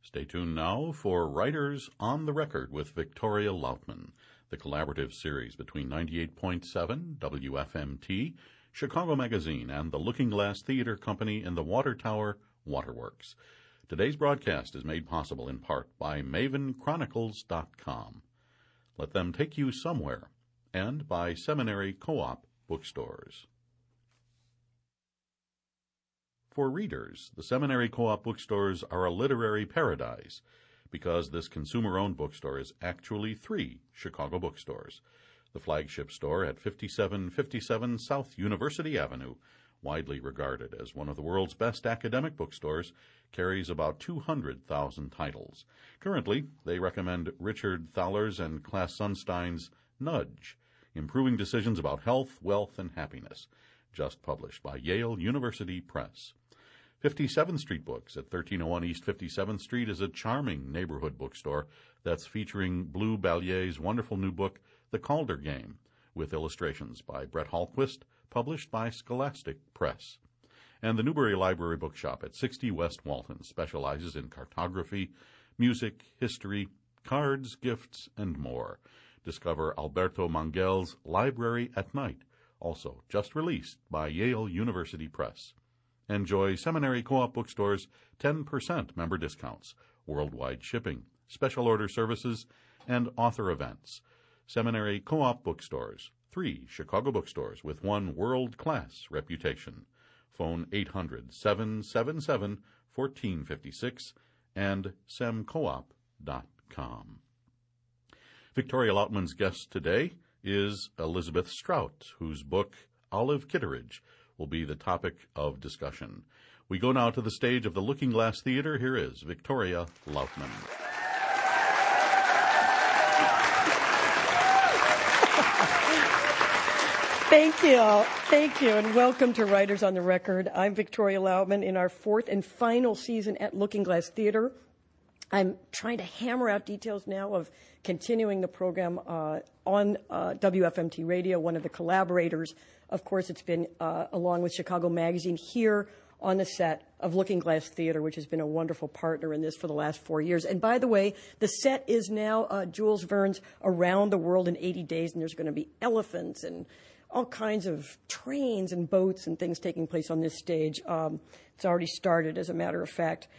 Stay tuned now for Writers on the Record with Victoria Lautman, the collaborative series between 98.7 WFMT, Chicago Magazine, and the Looking Glass Theater Company in the Water Tower Waterworks. Today's broadcast is made possible in part by MavenChronicles.com. Let them take you somewhere, and by Seminary Co-op bookstores. For readers, the Seminary Co-op bookstores are a literary paradise because this consumer-owned bookstore is actually 3 Chicago bookstores. The flagship store at 5757 South University Avenue, widely regarded as one of the world's best academic bookstores, carries about 200,000 titles. Currently, they recommend Richard Thaler's and Class Sunstein's Nudge, Improving Decisions About Health, Wealth, and Happiness, just published by Yale University Press. 57th Street Books at 1301 East 57th Street is a charming neighborhood bookstore that's featuring Blue Ballier's wonderful new book, The Calder Game, with illustrations by Brett Hallquist, published by Scholastic Press. And the Newberry Library Bookshop at 60 West Walton specializes in cartography, music, history, cards, gifts, and more. Discover Alberto Mangel's Library at Night, also just released by Yale University Press. Enjoy Seminary Co-op bookstores' 10% member discounts, worldwide shipping, special order services, and author events. Seminary Co-op bookstores, 3 Chicago bookstores with one world-class reputation. Phone 800-777-1456 and semcoop.com. Victoria Lautman's guest today is Elizabeth Strout, whose book, Olive Kitteridge, will be the topic of discussion. We go now to the stage of the Looking Glass Theater. Here is Victoria Lautman. Thank you, and welcome to Writers on the Record. I'm Victoria Lautman in our 4th and final season at Looking Glass Theater. I'm trying to hammer out details now of continuing the program on WFMT Radio, one of the collaborators. Of course, it's been, along with Chicago Magazine, here on the set of Looking Glass Theater, which has been a wonderful partner in this for the last 4 years. And by the way, the set is now Jules Verne's Around the World in 80 Days, and there's going to be elephants and all kinds of trains and boats and things taking place on this stage. It's already started, as a matter of fact.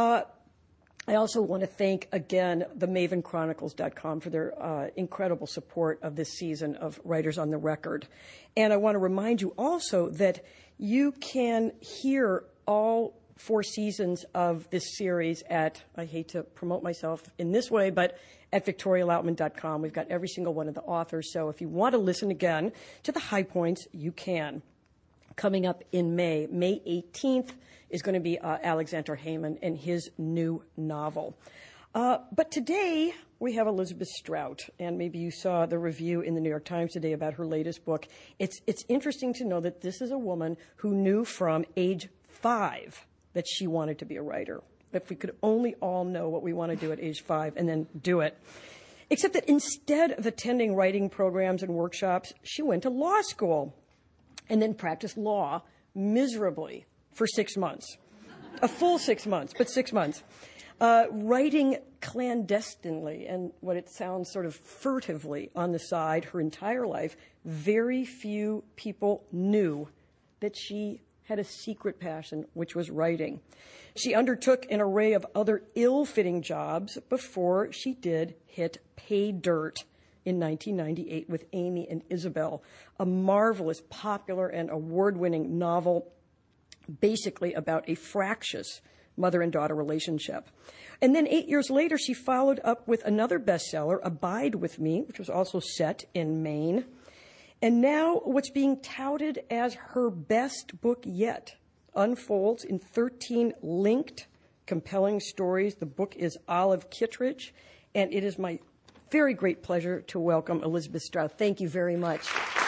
I also want to thank, again, the MavenChronicles.com for their incredible support of this season of Writers on the Record. And I want to remind you also that you can hear all 4 seasons of this series at, I hate to promote myself in this way, but at VictoriaLautman.com. We've got every single one of the authors. So if you want to listen again to the high points, you can. Coming up in May 18th, is going to be Alexander Heyman and his new novel. But today, we have Elizabeth Strout, and maybe you saw the review in the New York Times today about her latest book. It's interesting to know that this is a woman who knew from age 5 that she wanted to be a writer. If we could only all know what we want to do at age 5 and then do it. Except that instead of attending writing programs and workshops, she went to law school and then practiced law miserably for 6 months. A full 6 months, but 6 months. Writing clandestinely and what it sounds sort of furtively on the side her entire life. Very few people knew that she had a secret passion, which was writing. She undertook an array of other ill-fitting jobs before she did hit pay dirt in 1998 with Amy and Isabel, a marvelous, popular, and award-winning novel basically about a fractious mother and daughter relationship. And then 8 years later, she followed up with another bestseller, Abide With Me, which was also set in Maine. And now what's being touted as her best book yet unfolds in 13 linked, compelling stories. The book is Olive Kitteridge, and it is my very great pleasure to welcome Elizabeth Strout. Thank you very much.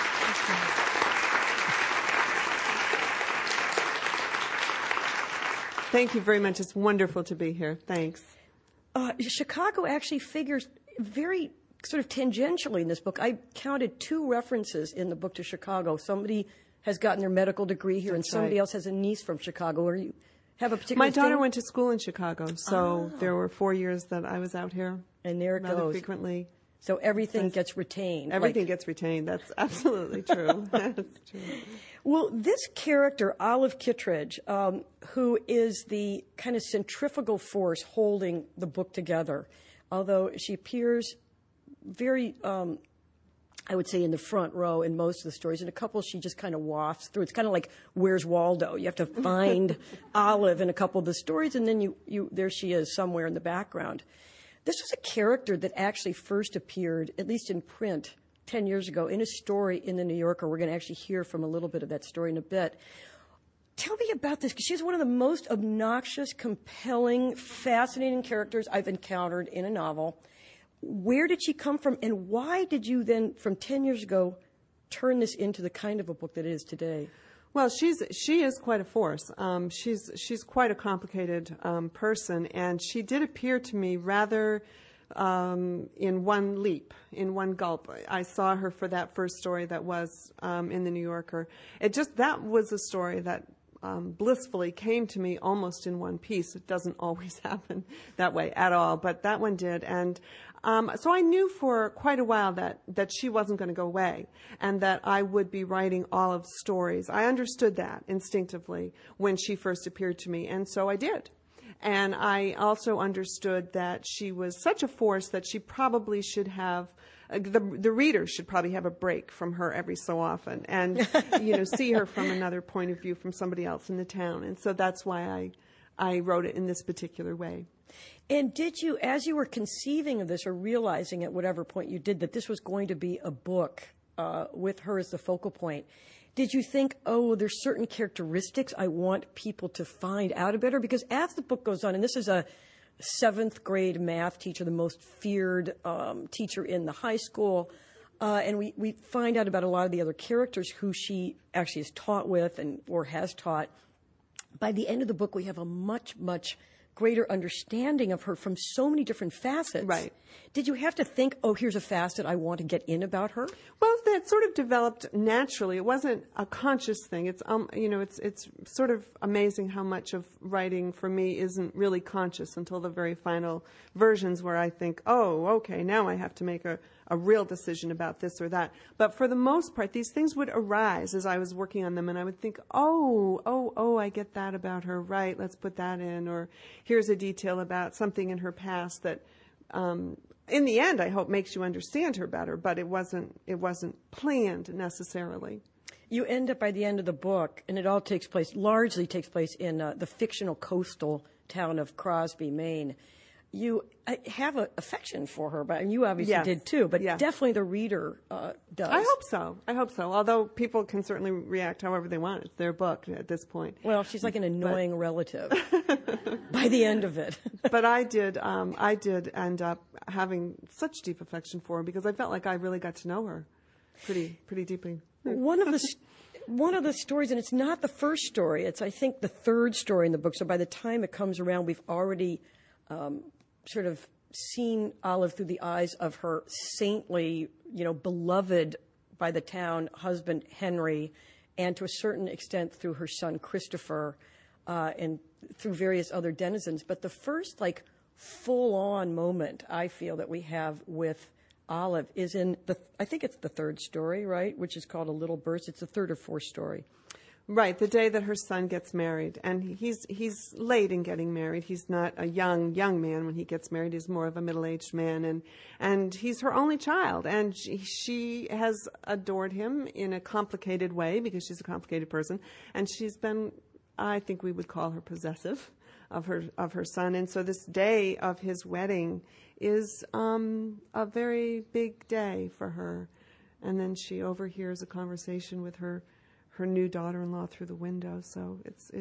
Thank you very much. It's wonderful to be here. Thanks. Chicago actually figures very sort of tangentially in this book. I counted 2 references in the book to Chicago. Somebody has gotten their medical degree here, and somebody else has a niece from Chicago. have a particular My daughter thing? went to school in Chicago, so there were 4 years that I was out here. And there it rather goes. frequently. So everything gets retained. Everything gets retained. That's absolutely true. That's true. Well, this character, Olive Kittredge, who is the kind of centrifugal force holding the book together, although she appears very, I would say, in the front row in most of the stories. In a couple, she just kind of wafts through. It's kind of like Where's Waldo? You have to find Olive in a couple of the stories, and then there she is somewhere in the background. This was a character that actually first appeared, at least in print, 10 years ago in a story in the New Yorker. We're going to actually hear from a little bit of that story in a bit. Tell me about this, because she's one of the most obnoxious, compelling, fascinating characters I've encountered in a novel. Where did she come from, and why did you then, from 10 years ago, turn this into the kind of a book that it is today? Well, she is quite a force. She's quite a complicated person, and she did appear to me rather in one leap, in one gulp. I saw her for that first story that was in the New Yorker. That was a story that blissfully came to me almost in one piece. It doesn't always happen that way at all, but that one did. And so I knew for quite a while that she wasn't going to go away and that I would be writing Olive's stories. I understood that instinctively when she first appeared to me, and so I did. And I also understood that she was such a force that she probably should have the reader should probably have a break from her every so often and see her from another point of view from somebody else in the town. And so that's why I wrote it in this particular way. And did you, as you were conceiving of this or realizing at whatever point you did that this was going to be a book with her as the focal point, did you think, there's certain characteristics I want people to find out about her? Because as the book goes on, and this is a 7th grade math teacher, the most feared teacher in the high school, and we find out about a lot of the other characters who she actually has taught with or has taught. By the end of the book, we have a much, much greater understanding of her from so many different facets. Right. Did you have to think, here's a facet I want to get in about her? Well, that sort of developed naturally. It wasn't a conscious thing. It's it's sort of amazing how much of writing for me isn't really conscious until the very final versions where I think, okay, now I have to make a real decision about this or that. But for the most part, these things would arise as I was working on them, and I would think, I get that about her, right, let's put that in, or here's a detail about something in her past that in the end, I hope makes you understand her better, but it wasn't planned necessarily. You end up by the end of the book, and it all largely takes place in the fictional coastal town of Crosby, Maine. You have an affection for her, and you obviously did too, but definitely the reader does. I hope so. Although people can certainly react however they want. It's their book at this point. Well, she's like an annoying relative by the end of it. But I did end up having such deep affection for her because I felt like I really got to know her pretty deeply. One of the stories, and it's not the first story, it's I think the third story in the book. So by the time it comes around, we've already sort of seen Olive through the eyes of her saintly, beloved by the town husband, Henry, and to a certain extent through her son, Christopher, and through various other denizens. But the first, full-on moment I feel that we have with Olive is in I think it's the third story, right, which is called A Little Burst. It's the third or fourth story. Right, the day that her son gets married, and he's late in getting married. He's not a young man when he gets married. He's more of a middle-aged man, and he's her only child, and she has adored him in a complicated way because she's a complicated person, and she's been, I think we would call her possessive of her son, and so this day of his wedding is a very big day for her, and then she overhears a conversation with her new daughter-in-law through the window. So it's.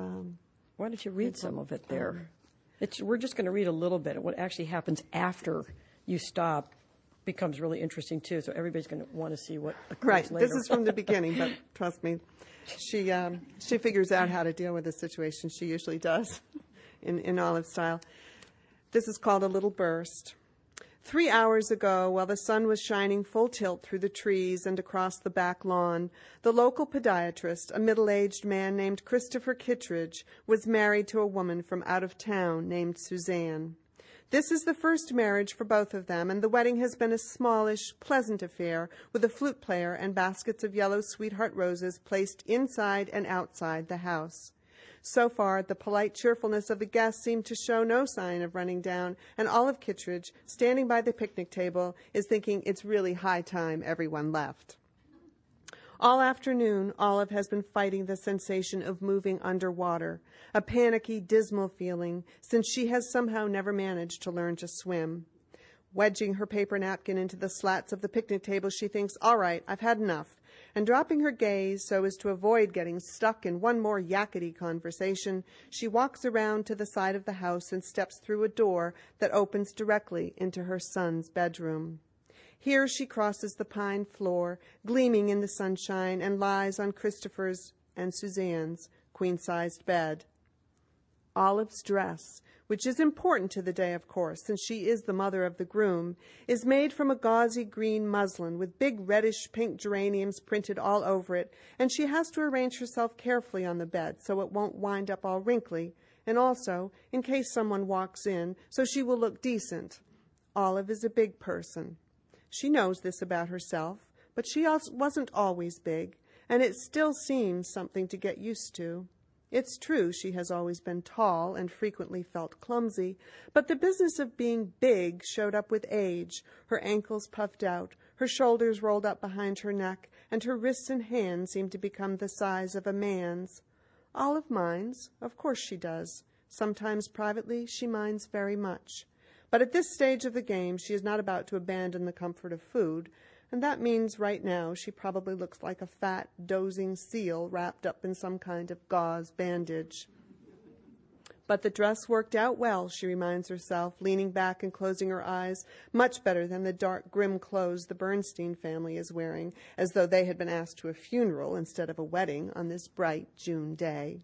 Why don't you read some of it there? We're just going to read a little bit. What actually happens after you stop becomes really interesting too. So everybody's going to want to see what occurs later. This is from the beginning, but trust me, she figures out how to deal with the situation. She usually does, in Olive style. This is called A Little Burst. 3 hours ago, while the sun was shining full tilt through the trees and across the back lawn, the local podiatrist, a middle-aged man named Christopher Kittredge, was married to a woman from out of town named Suzanne. This is the first marriage for both of them, and the wedding has been a smallish, pleasant affair with a flute player and baskets of yellow sweetheart roses placed inside and outside the house. So far, the polite cheerfulness of the guests seemed to show no sign of running down, and Olive Kittredge, standing by the picnic table, is thinking it's really high time everyone left. All afternoon, Olive has been fighting the sensation of moving underwater, a panicky, dismal feeling, since she has somehow never managed to learn to swim. Wedging her paper napkin into the slats of the picnic table, she thinks, all right, I've had enough. And dropping her gaze so as to avoid getting stuck in one more yakety conversation, she walks around to the side of the house and steps through a door that opens directly into her son's bedroom. Here she crosses the pine floor, gleaming in the sunshine, and lies on Christopher's and Suzanne's queen-sized bed. Olive's dress, which is important to the day, of course, since she is the mother of the groom, is made from a gauzy green muslin with big reddish-pink geraniums printed all over it, and she has to arrange herself carefully on the bed so it won't wind up all wrinkly, and also, in case someone walks in, so she will look decent. Olive is a big person. She knows this about herself, but she wasn't always big, and it still seems something to get used to. It's true she has always been tall and frequently felt clumsy, but the business of being big showed up with age, her ankles puffed out, her shoulders rolled up behind her neck, and her wrists and hands seemed to become the size of a man's. Olive minds, of course she does. Sometimes privately she minds very much. But at this stage of the game she is not about to abandon the comfort of food, and that means right now she probably looks like a fat, dozing seal wrapped up in some kind of gauze bandage. But the dress worked out well, she reminds herself, leaning back and closing her eyes, much better than the dark, grim clothes the Bernstein family is wearing, as though they had been asked to a funeral instead of a wedding on this bright June day.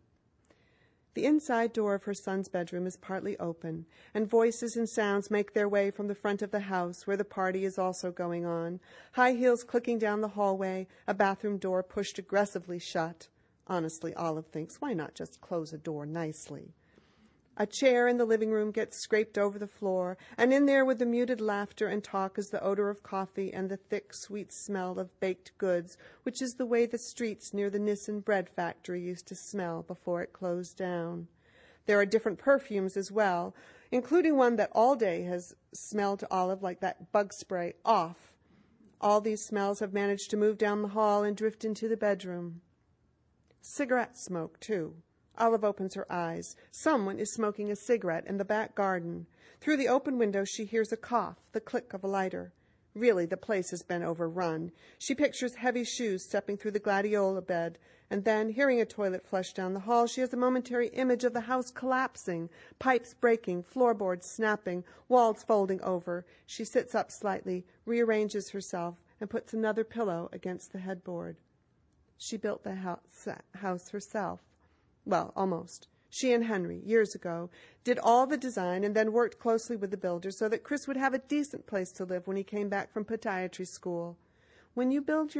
The inside door of her son's bedroom is partly open, and voices and sounds make their way from the front of the house, where the party is also going on. High heels clicking down the hallway, a bathroom door pushed aggressively shut. Honestly, Olive thinks, why not just close a door nicely? A chair in the living room gets scraped over the floor, and in there with the muted laughter and talk is the odor of coffee and the thick, sweet smell of baked goods, which is the way the streets near the Nissen bread factory used to smell before it closed down. There are different perfumes as well, including one that all day has smelled to Olive like that bug spray, Off. All these smells have managed to move down the hall and drift into the bedroom. Cigarette smoke, too. Olive opens her eyes. Someone is smoking a cigarette in the back garden. Through the open window she hears a cough, the click of a lighter. Really, the place has been overrun. She pictures heavy shoes stepping through the gladiola bed, and then, hearing a toilet flush down the hall, she has a momentary image of the house collapsing, pipes breaking, floorboards snapping, walls folding over. She sits up slightly, rearranges herself, and puts another pillow against the headboard. She built the house herself. Well, almost. She and Henry, years ago, did all the design and then worked closely with the builder so that Chris would have a decent place to live when he came back from podiatry school. When you build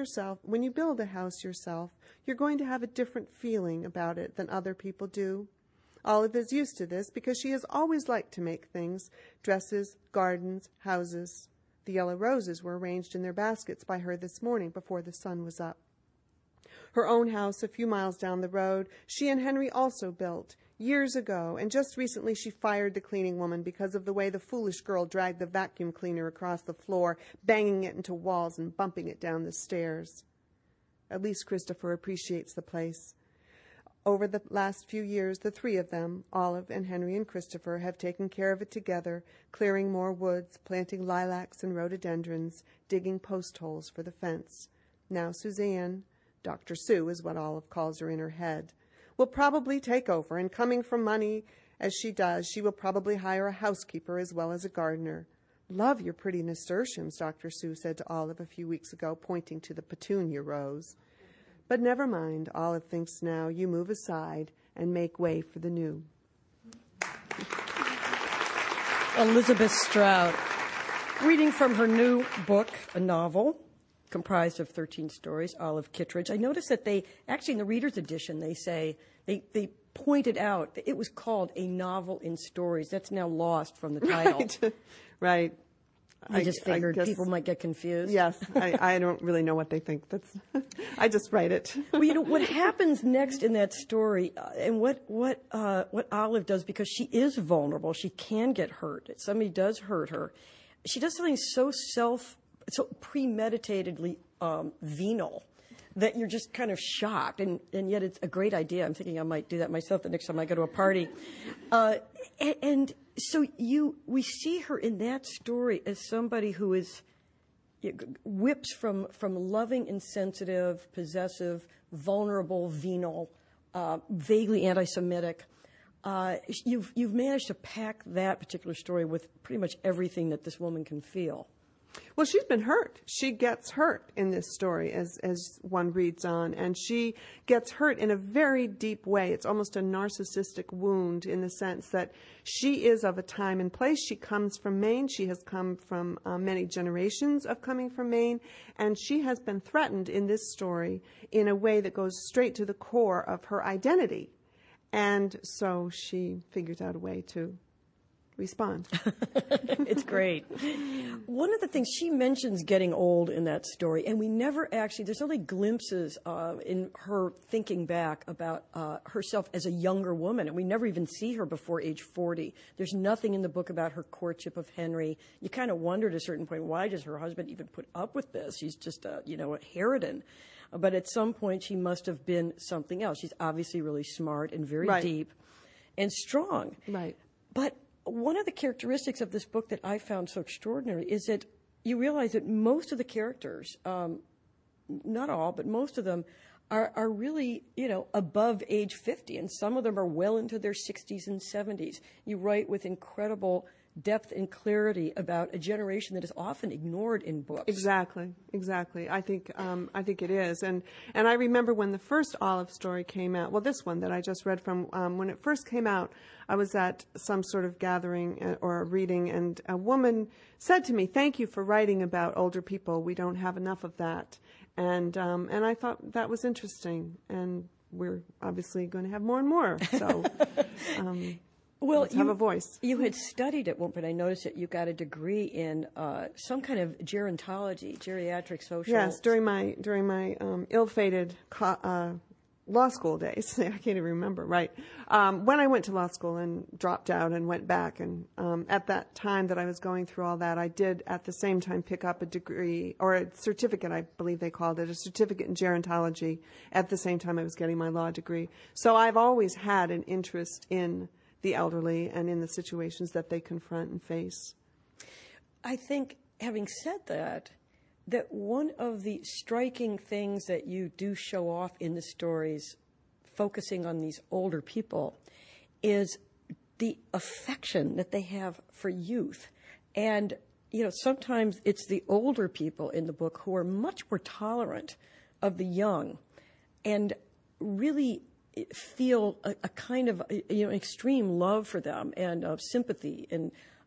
a house yourself, you're going to have a different feeling about it than other people do. Olive is used to this because she has always liked to make things, dresses, gardens, houses. The yellow roses were arranged in their baskets by her this morning before the sun was up. Her own house a few miles down the road, she and Henry also built, years ago, and just recently she fired the cleaning woman because of the way the foolish girl dragged the vacuum cleaner across the floor, banging it into walls and bumping it down the stairs. At least Christopher appreciates the place. Over the last few years, the three of them, Olive and Henry and Christopher, have taken care of it together, clearing more woods, planting lilacs and rhododendrons, digging post holes for the fence. Now Suzanne, Dr. Sue is what Olive calls her in her head, will probably take over, and coming from money as she does, she will probably hire a housekeeper as well as a gardener. Love your pretty nasturtiums, Dr. Sue said to Olive a few weeks ago, pointing to the petunia rose. But never mind, Olive thinks now, you move aside and make way for the new. Elizabeth Strout. Reading from her new book, a novel comprised of 13 stories, Olive Kittredge. I noticed that they, actually in the reader's edition, they say, they pointed out that it was called A Novel in Stories. That's now lost from the title. Right. I just figured guess, people might get confused. Yes, I don't really know what they think. I just write it. Well, what happens next in that story, and what Olive does, because she is vulnerable, she can get hurt. Somebody does hurt her. She does something so premeditatedly venal that you're just kind of shocked, and yet it's a great idea. I'm thinking I might do that myself the next time I go to a party. And so we see her in that story as somebody who is whips from loving, insensitive, possessive, vulnerable, venal, vaguely anti-Semitic. You've managed to pack that particular story with pretty much everything that this woman can feel. Well, she's been hurt. She gets hurt in this story as one reads on, and she gets hurt in a very deep way. It's almost a narcissistic wound in the sense that she is of a time and place. She comes from Maine. She has come from many generations of coming from Maine, and she has been threatened in this story in a way that goes straight to the core of her identity. And so she figures out a way to respond. It's great. One of the things she mentions getting old in that story, and we never actually, there's only glimpses in her thinking back about herself as a younger woman, and we never even see her before age 40. There's nothing in the book about her courtship of Henry. You kind of wonder at a certain point, why does her husband even put up with this? She's just a harridan. But at some point, she must have been something else. She's obviously really smart and very deep and strong. Right. But one of the characteristics of this book that I found so extraordinary is that you realize that most of the characters, not all, but most of them, are really, above age 50, and some of them are well into their 60s and 70s. You write with incredible depth and clarity about a generation that is often ignored in books. Exactly. I think it is, and I remember when the first Olive story came out. Well, this one that I just read from, when it first came out, I was at some sort of gathering or a reading, and a woman said to me, "Thank you for writing about older people. We don't have enough of that." And I thought that was interesting, and we're obviously going to have more and more. So. Well, let's have a voice. You had studied at one point. I noticed that you got a degree in some kind of gerontology, geriatric social. Yes, during my ill-fated law school days. I can't even remember. Right, when I went to law school and dropped out and went back, and at that time that I was going through all that, I did at the same time pick up a degree or a certificate. I believe they called it a certificate in gerontology. At the same time, I was getting my law degree. So I've always had an interest in the elderly and in the situations that they confront and face. I think, having said that one of the striking things that you do show off in the stories, focusing on these older people, is the affection that they have for youth. And, sometimes it's the older people in the book who are much more tolerant of the young and really feel a kind of extreme love for them and sympathy and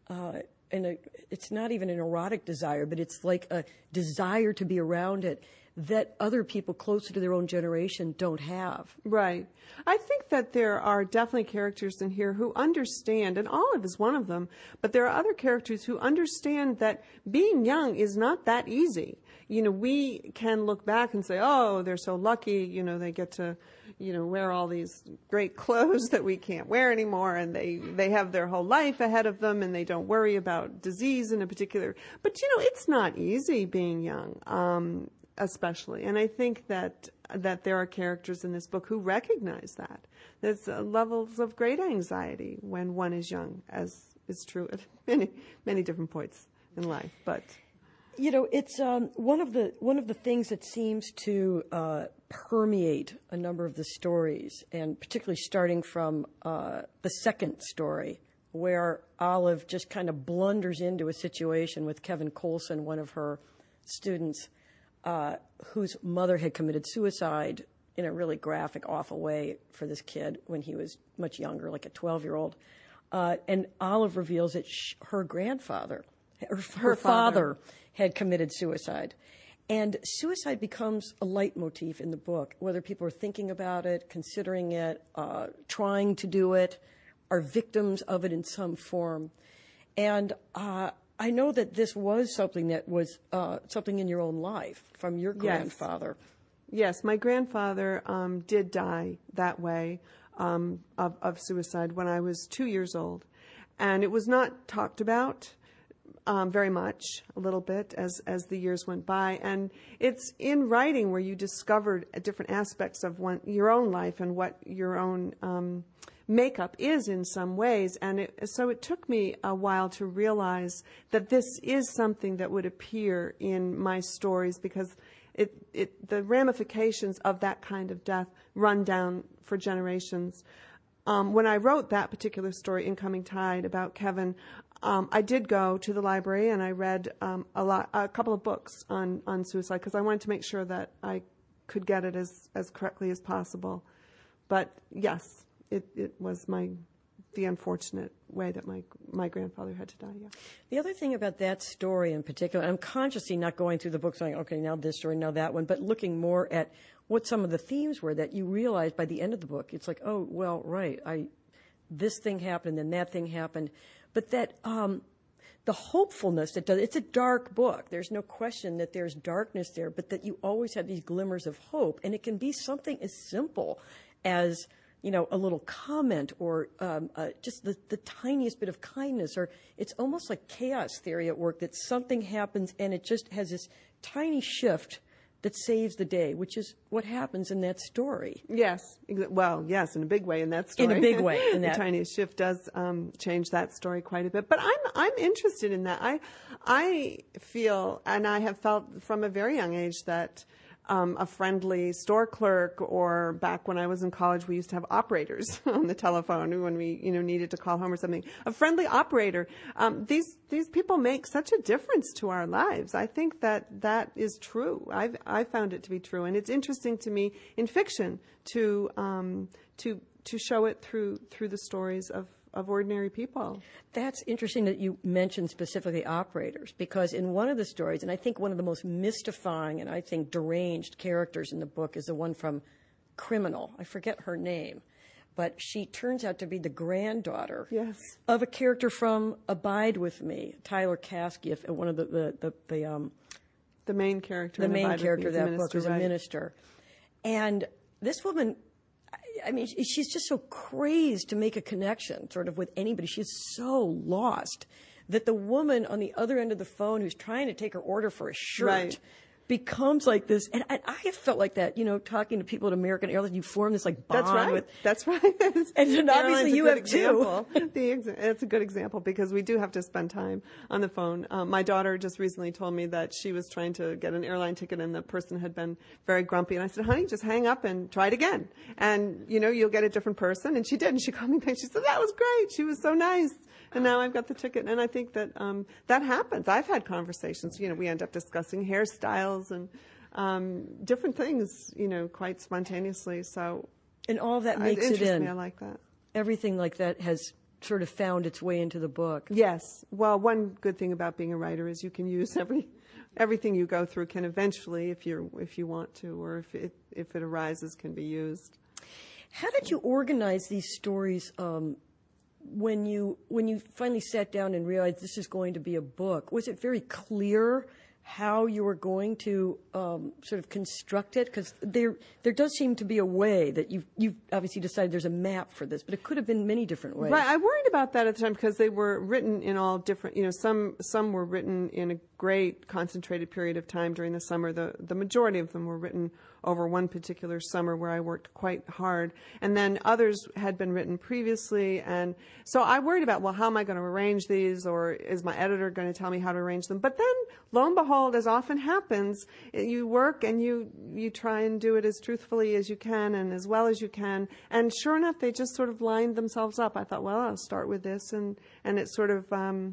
it's not even an erotic desire, but it's like a desire to be around it that other people closer to their own generation don't have. Right. I think that there are definitely characters in here who understand, and Olive is one of them, but there are other characters who understand that being young is not that easy. We can look back and say, oh, they're so lucky, they get to, wear all these great clothes that we can't wear anymore, and they have their whole life ahead of them, and they don't worry about disease in a particular. But, it's not easy being young. Especially. And I think that there are characters in this book who recognize that. There's levels of great anxiety when one is young, as is true at many, many different points in life. But it's one of the things that seems to permeate a number of the stories, and particularly starting from the second story, where Olive just kind of blunders into a situation with Kevin Colson, one of her students, whose mother had committed suicide in a really graphic, awful way for this kid when he was much younger, like a 12-year-old. And Olive reveals that her grandfather her father had committed suicide. And suicide becomes a leitmotif in the book, whether people are thinking about it, considering it, trying to do it, are victims of it in some form. And I know that this was something that was something in your own life from your grandfather. Yes, my grandfather did die that way of suicide when I was 2 years old. And it was not talked about very much, a little bit, as the years went by. And it's in writing where you discovered different aspects of your own life and what your own makeup is in some ways. And so it took me a while to realize that this is something that would appear in my stories, because the ramifications of that kind of death run down for generations. When I wrote that particular story, Incoming Tide, about Kevin, I did go to the library and I read a couple of books on suicide, because I wanted to make sure that I could get it as correctly as possible. But yes, it was the unfortunate way that my grandfather had to die. Yeah. The other thing about that story in particular, I'm consciously not going through the book saying, okay, now this story, now that one, but looking more at what some of the themes were that you realize by the end of the book. It's like, oh, well, right, this thing happened, and that thing happened. But that the hopefulness it's a dark book. There's no question that there's darkness there, but that you always have these glimmers of hope. And it can be something as simple as, a little comment or just the tiniest bit of kindness, or it's almost like chaos theory at work, that something happens and it just has this tiny shift that saves the day, which is what happens in that story. Yes. Well, yes, in a big way in that story. In a big way. The tiniest shift does change that story quite a bit. But I'm interested in that. I feel, and I have felt from a very young age, that a friendly store clerk, or back when I was in college, we used to have operators on the telephone when we, needed to call home or something. A friendly operator. These people make such a difference to our lives. I think that is true. I found it to be true, and it's interesting to me in fiction to show it through the stories of ordinary people. That's interesting that you mentioned specifically operators, because in one of the stories, and I think one of the most mystifying and I think deranged characters in the book is the one from Criminal. I forget her name, but she turns out to be the granddaughter of a character from Abide With Me, Tyler Caskey, one of the main character. The main character of that book is a minister. And this woman, I mean, she's just so crazed to make a connection sort of with anybody. She's so lost that the woman on the other end of the phone who's trying to take her order for a shirt becomes like this. And I have felt like that, talking to people at American Airlines, you form this like bond. That's right. And obviously you have too. It's a good example, because we do have to spend time on the phone. My daughter just recently told me that she was trying to get an airline ticket and the person had been very grumpy. And I said, honey, just hang up and try it again. And, you'll get a different person. And she did. And she called me back. She said, that was great. She was so nice. And now I've got the ticket. And I think that that happens. I've had conversations. We end up discussing hairstyles and different things, quite spontaneously. So, and all that makes it in. Me. I like that. Everything like that has sort of found its way into the book. Yes. Well, one good thing about being a writer is you can use everything you go through can eventually, if you want to, or if it arises, can be used. How did you organize these stories? When you finally sat down and realized this is going to be a book, was it very clear how you were going to sort of construct it? Because there does seem to be a way that you've obviously decided there's a map for this, but it could have been many different ways. Right. I worried about that at the time, because they were written in all different, some were written in a great concentrated period of time during the summer. The majority of them were written over one particular summer where I worked quite hard. And then others had been written previously. And so I worried about, well, how am I going to arrange these? Or is my editor going to tell me how to arrange them? But then, lo and behold, as often happens, you work and you try and do it as truthfully as you can and as well as you can. And sure enough, they just sort of lined themselves up. I thought, well, I'll start with this. And it sort of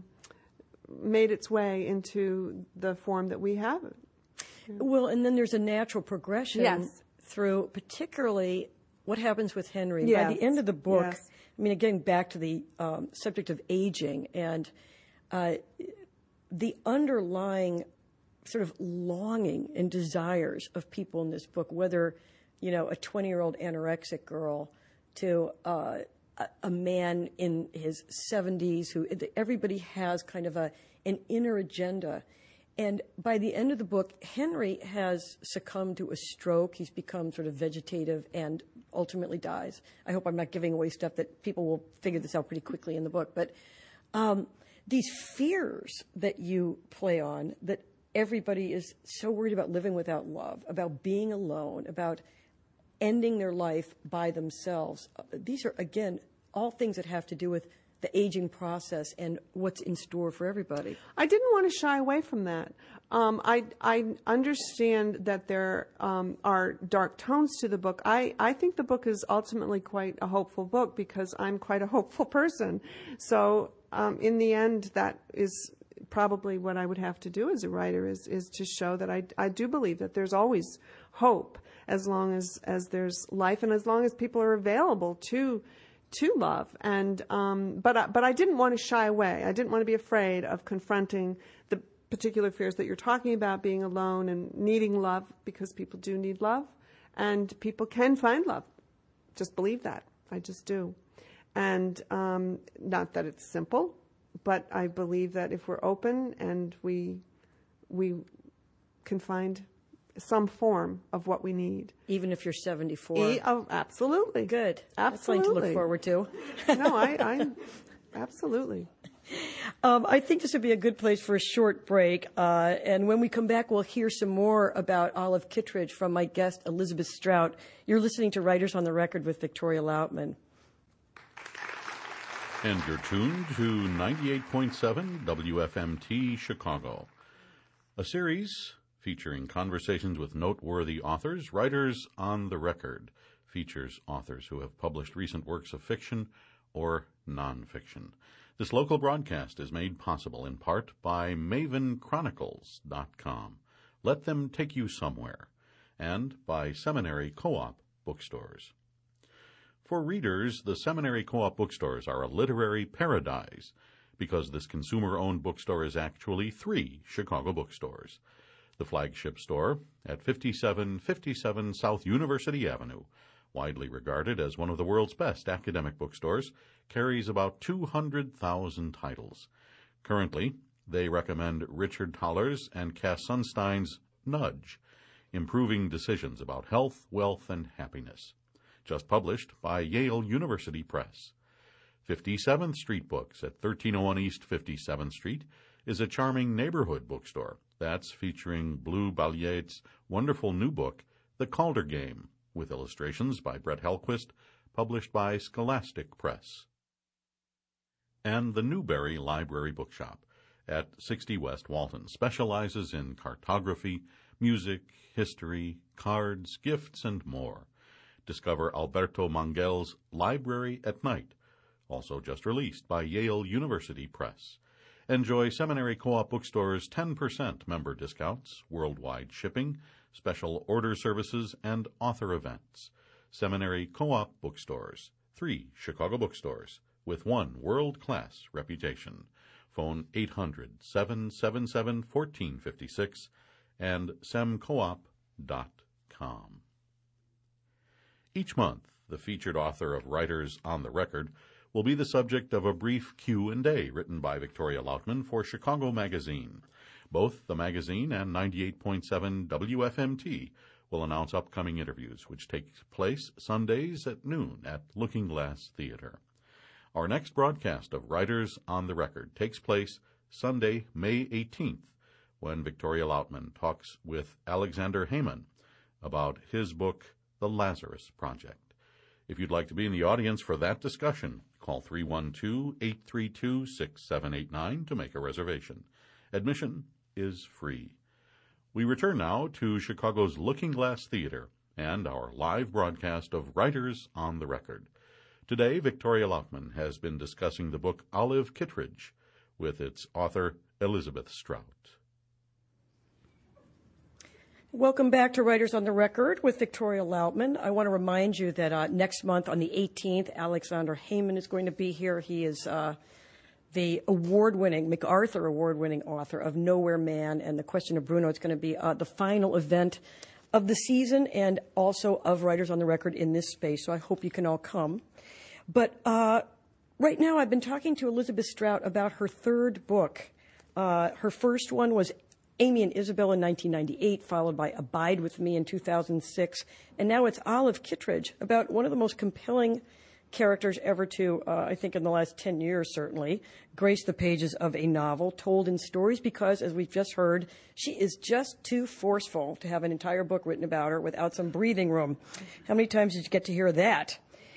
made its way into the form that we have it. Well, and then there's a natural progression through, particularly what happens with Henry. Yes. By the end of the book, I mean, again, back to the subject of aging, and the underlying sort of longing and desires of people in this book, whether, a 20-year-old anorexic girl to a man in his 70s who everybody has kind of an inner agenda. And by the end of the book, Henry has succumbed to a stroke. He's become sort of vegetative and ultimately dies. I hope I'm not giving away stuff that people will figure this out pretty quickly in the book. But these fears that you play on, that everybody is so worried about living without love, about being alone, about ending their life by themselves, these are, again, all things that have to do with the aging process and what's in store for everybody. I didn't want to shy away from that. I understand that there are dark tones to the book. I think the book is ultimately quite a hopeful book because I'm quite a hopeful person. So in the end, that is probably what I would have to do as a writer is to show that I do believe that there's always hope as long as there's life and as long as people are available to love. And but I didn't want to shy away. I didn't want to be afraid of confronting the particular fears that you're talking about, being alone and needing love, because people do need love and people can find love. Just believe that. I just do. And not that it's simple, but I believe that if we're open and we can find some form of what we need. Even if you're 74. Oh, absolutely. Good. Absolutely. That's something to look forward to. No, I absolutely. I think this would be a good place for a short break. And when we come back, we'll hear some more about Olive Kittredge from my guest, Elizabeth Strout. You're listening to Writers on the Record with Victoria Lautman. And you're tuned to 98.7 WFMT Chicago. A series featuring conversations with noteworthy authors. Writers on the Record features authors who have published recent works of fiction or nonfiction. This local broadcast is made possible in part by MavenChronicles.com. Let them take you somewhere. And by Seminary Co-op bookstores. For readers, the Seminary Co-op bookstores are a literary paradise because this consumer-owned bookstore is actually 3 Chicago bookstores. The flagship store at 5757 South University Avenue, widely regarded as one of the world's best academic bookstores, carries about 200,000 titles. Currently, they recommend Richard Toller's and Cass Sunstein's Nudge, Improving Decisions About Health, Wealth, and Happiness, just published by Yale University Press. 57th Street Books at 1301 East 57th Street is a charming neighborhood bookstore that's featuring Blue Balliet's wonderful new book, The Calder Game, with illustrations by Brett Hellquist, published by Scholastic Press. And the Newberry Library Bookshop at 60 West Walton specializes in cartography, music, history, cards, gifts, and more. Discover Alberto Mangel's Library at Night, also just released by Yale University Press. Enjoy Seminary Co-op bookstores' 10% member discounts, worldwide shipping, special order services, and author events. Seminary Co-op bookstores, 3 Chicago bookstores, with 1 world-class reputation. Phone 800-777-1456 and semcoop.com. Each month, the featured author of Writers on the Record will be the subject of a brief Q&A written by Victoria Lautman for Chicago Magazine. Both the magazine and 98.7 WFMT will announce upcoming interviews, which take place Sundays at noon at Looking Glass Theater. Our next broadcast of Writers on the Record takes place Sunday, May 18th, when Victoria Lautman talks with Alexander Heyman about his book, The Lazarus Project. If you'd like to be in the audience for that discussion, call 312-832-6789 to make a reservation. Admission is free. We return now to Chicago's Looking Glass Theater and our live broadcast of Writers on the Record. Today, Victoria Lautman has been discussing the book Olive Kittredge with its author, Elizabeth Strout. Welcome back to Writers on the Record with Victoria Lautman. I want to remind you that next month on the 18th, Alexander Heyman is going to be here. He is the award-winning, MacArthur award-winning author of Nowhere Man and The Question of Bruno. It's going to be the final event of the season and also of Writers on the Record in this space, so I hope you can all come. But right now I've been talking to Elizabeth Strout about her third book. Her first one was Amy and Isabel in 1998, followed by Abide with Me in 2006, and now it's Olive Kittredge, about one of the most compelling characters ever to, I think in the last 10 years certainly, grace the pages of a novel told in stories because, as we've just heard, she is just too forceful to have an entire book written about her without some breathing room. How many times did you get to hear that?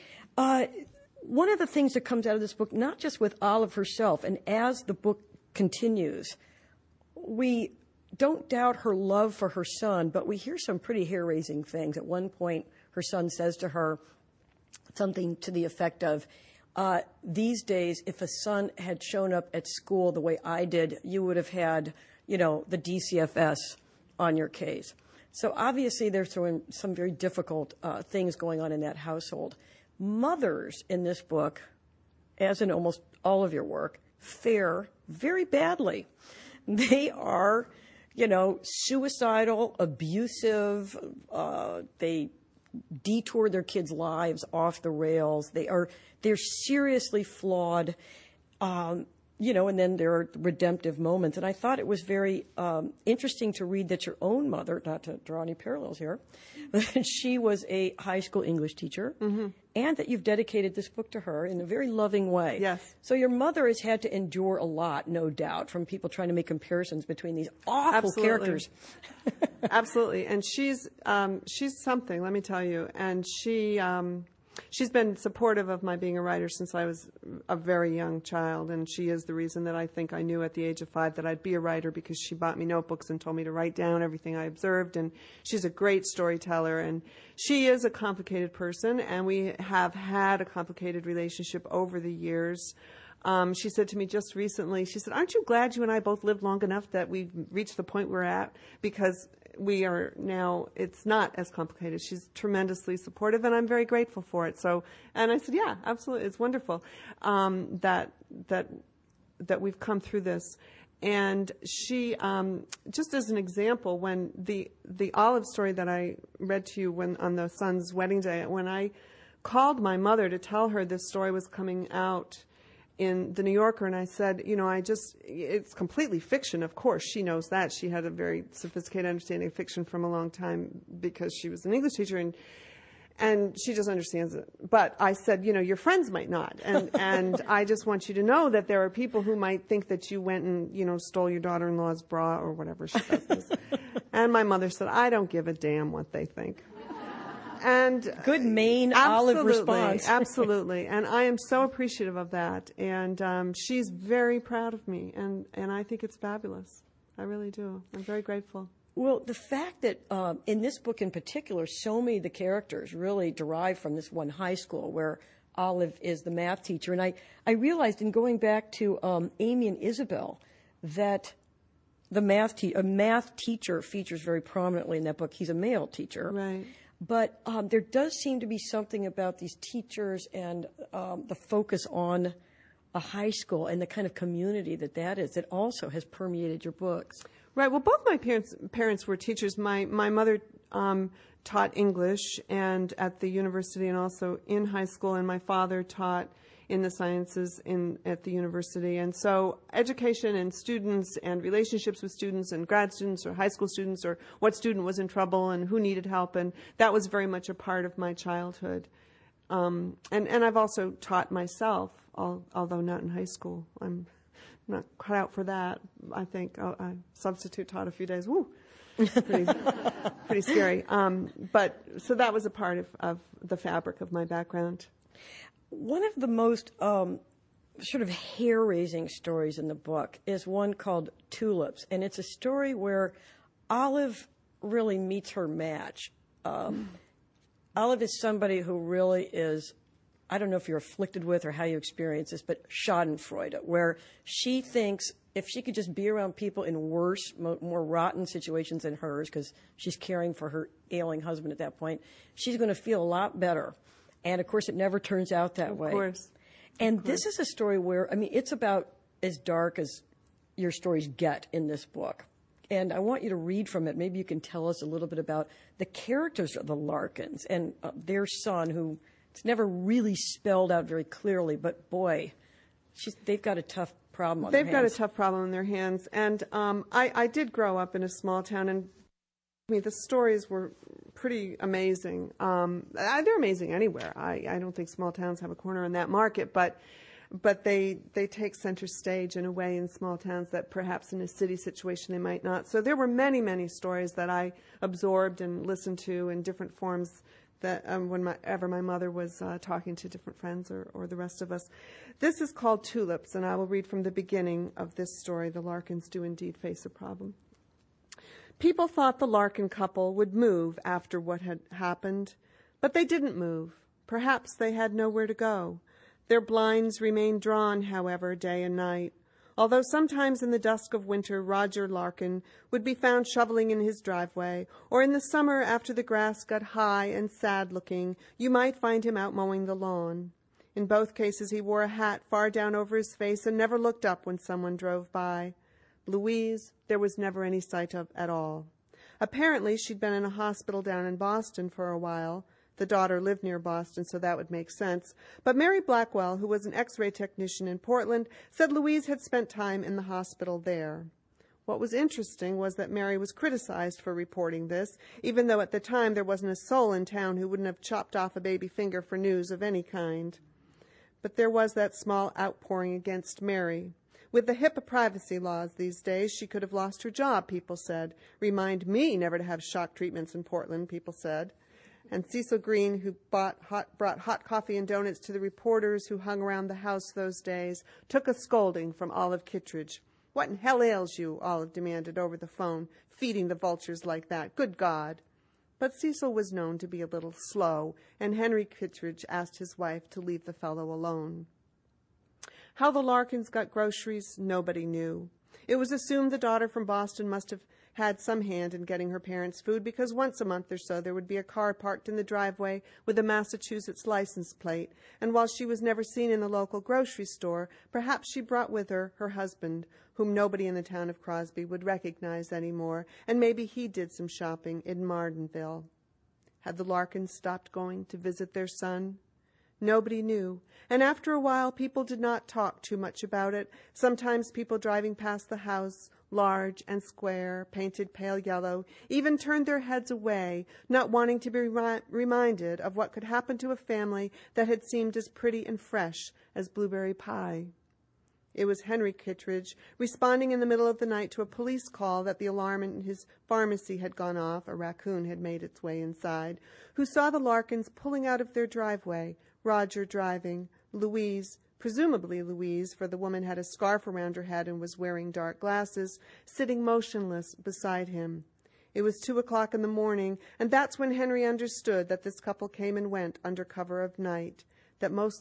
One of the things that comes out of this book, not just with Olive herself, and as the book continues, we don't doubt her love for her son, but we hear some pretty hair-raising things. At one point, her son says to her, something to the effect of, these days, if a son had shown up at school the way I did, you would have had, the DCFS on your case. So obviously there's some very difficult things going on in that household. Mothers in this book, as in almost all of your work, fare very badly. They are, suicidal, abusive, they detour their kids' lives off the rails. They're seriously flawed, and then there are redemptive moments. And I thought it was very interesting to read that your own mother, not to draw any parallels here, she was a high school English teacher, and that you've dedicated this book to her in a very loving way. Yes. So your mother has had to endure a lot, no doubt, from people trying to make comparisons between these awful characters. Absolutely. And she's something, let me tell you. And she's been supportive of my being a writer since I was a very young child, and she is the reason that I think I knew at the age of 5 that I'd be a writer, because she bought me notebooks and told me to write down everything I observed, and she's a great storyteller, and she is a complicated person, and we have had a complicated relationship over the years. She said to me just recently, she said, aren't you glad you and I both lived long enough that we've reached the point we're at? Because we are now, it's not as complicated. She's tremendously supportive, and I'm very grateful for it. So, and I said, yeah, absolutely. It's wonderful that we've come through this. And she, just as an example, when the Olive story that I read to you on the son's wedding day, when I called my mother to tell her this story was coming out in the New Yorker, and I said, it's completely fiction, of course. She knows that. She had a very sophisticated understanding of fiction from a long time because she was an English teacher, and she just understands it. But I said, your friends might not. And I just want you to know that there are people who might think that you went and, stole your daughter-in-law's bra or whatever she does. And my mother said, I don't give a damn what they think. And good Maine Olive response. Absolutely. And I am so appreciative of that. And she's very proud of me. And I think it's fabulous. I really do. I'm very grateful. Well, the fact that in this book in particular, so many of the characters really derive from this one high school where Olive is the math teacher. And I realized in going back to Amy and Isabel that a math teacher features very prominently in that book. He's a male teacher. Right. But there does seem to be something about these teachers and the focus on a high school and the kind of community that is that also has permeated your books. Right. Well, both my parents were teachers. My mother taught English and at the university and also in high school, and my father taught in the sciences at the university. And so education and students and relationships with students and grad students or high school students or what student was in trouble and who needed help, and that was very much a part of my childhood. And I've also taught myself, although not in high school. I'm not cut out for that. I think I substitute taught a few days. Woo! Pretty scary. But so that was a part of the fabric of my background. One of the most sort of hair-raising stories in the book is one called Tulips, and it's a story where Olive really meets her match. Olive is somebody who really is, I don't know if you're afflicted with or how you experience this, but schadenfreude, where she thinks if she could just be around people in worse, more rotten situations than hers, because she's caring for her ailing husband at that point, she's going to feel a lot better. And, of course, it never turns out that way. Of course. And this is a story where, it's about as dark as your stories get in this book. And I want you to read from it. Maybe you can tell us a little bit about the characters of the Larkins and their son, who it's never really spelled out very clearly, but boy, they've got a tough problem on their hands. They've got a tough problem on their hands. And I did grow up in a small town, and the stories were pretty amazing. They're amazing anywhere. I don't think small towns have a corner in that market, but they take center stage in a way in small towns that perhaps in a city situation they might not. So there were many, many stories that I absorbed and listened to in different forms that whenever my mother was talking to different friends or the rest of us. This is called Tulips, and I will read from the beginning of this story. The Larkins do indeed face a problem. People thought the Larkin couple would move after what had happened, but they didn't move. Perhaps they had nowhere to go. Their blinds remained drawn, however, day and night. Although sometimes in the dusk of winter Roger Larkin would be found shoveling in his driveway, or in the summer after the grass got high and sad-looking, you might find him out mowing the lawn. In both cases he wore a hat far down over his face and never looked up when someone drove by. Louise there was never any sight of at all. Apparently she'd been in a hospital down in Boston for a while. The daughter lived near Boston, so that would make sense. But Mary Blackwell, who was an X-ray technician in Portland, said Louise had spent time in the hospital there. What was interesting was that Mary was criticized for reporting this, even though at the time there wasn't a soul in town who wouldn't have chopped off a baby finger for news of any kind. But there was that small outpouring against Mary. With the HIPAA privacy laws these days, she could have lost her job, people said. Remind me never to have shock treatments in Portland, people said. And Cecil Green, who brought hot coffee and donuts to the reporters who hung around the house those days, took a scolding from Olive Kittredge. "What in hell ails you?" Olive demanded over the phone, "feeding the vultures like that. Good God." But Cecil was known to be a little slow, and Henry Kittredge asked his wife to leave the fellow alone. How the Larkins got groceries, nobody knew. It was assumed the daughter from Boston must have had some hand in getting her parents food, because once a month or so there would be a car parked in the driveway with a Massachusetts license plate, and while she was never seen in the local grocery store, perhaps she brought with her her husband, whom nobody in the town of Crosby would recognize anymore, and maybe he did some shopping in Mardenville. Had the Larkins stopped going to visit their son? Nobody knew, and after a while people did not talk too much about it. Sometimes people driving past the house, large and square, painted pale yellow, even turned their heads away, not wanting to be reminded of what could happen to a family that had seemed as pretty and fresh as blueberry pie. It was Henry Kittredge, responding in the middle of the night to a police call that the alarm in his pharmacy had gone off, a raccoon had made its way inside, who saw the Larkins pulling out of their driveway, Roger driving, Louise, presumably Louise, for the woman had a scarf around her head and was wearing dark glasses, sitting motionless beside him. It was 2:00 in the morning, and that's when Henry understood that this couple came and went under cover of night, that most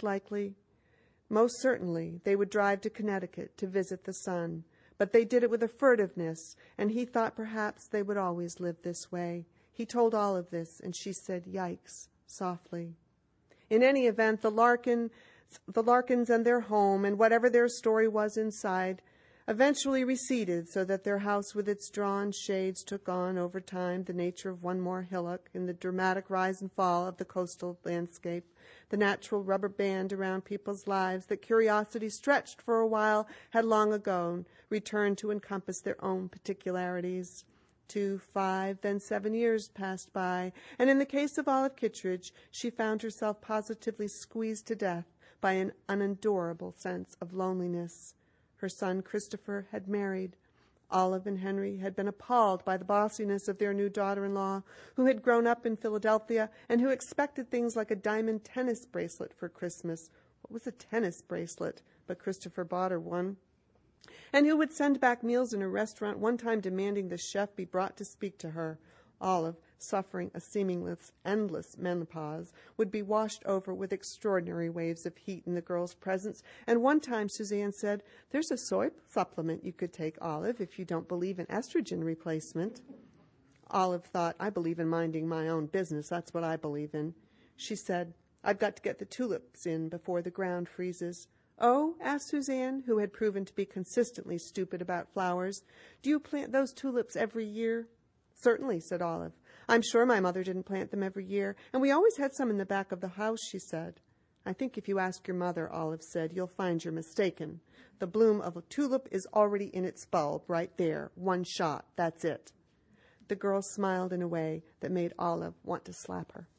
certainly, they would drive to Connecticut to visit the son. But they did it with a furtiveness, and he thought perhaps they would always live this way. He told Olive this, and she said, "Yikes," softly. In any event, the Larkins and their home, and whatever their story was inside, eventually receded so that their house with its drawn shades took on, over time, the nature of one more hillock in the dramatic rise and fall of the coastal landscape, the natural rubber band around people's lives that curiosity stretched for a while had long ago returned to encompass their own particularities. 2, 5, then 7 years passed by, and in the case of Olive Kittredge, she found herself positively squeezed to death by an unendurable sense of loneliness. Her son Christopher had married. Olive and Henry had been appalled by the bossiness of their new daughter-in-law, who had grown up in Philadelphia and who expected things like a diamond tennis bracelet for Christmas. What was a tennis bracelet? But Christopher bought her one. And who would send back meals in a restaurant, one time demanding the chef be brought to speak to her. Olive, suffering a seemingly endless menopause, would be washed over with extraordinary waves of heat in the girl's presence, and one time Suzanne said, "There's a soy supplement you could take, Olive, if you don't believe in estrogen replacement." Olive thought, "I believe in minding my own business, that's what I believe in." She said, "I've got to get the tulips in before the ground freezes." "Oh," asked Suzanne, who had proven to be consistently stupid about flowers, "do you plant those tulips every year?" "Certainly," said Olive. "I'm sure my mother didn't plant them every year, and we always had some in the back of the house," she said. "I think if you ask your mother," Olive said, "you'll find you're mistaken. The bloom of a tulip is already in its bulb, right there. One shot, that's it." The girl smiled in a way that made Olive want to slap her.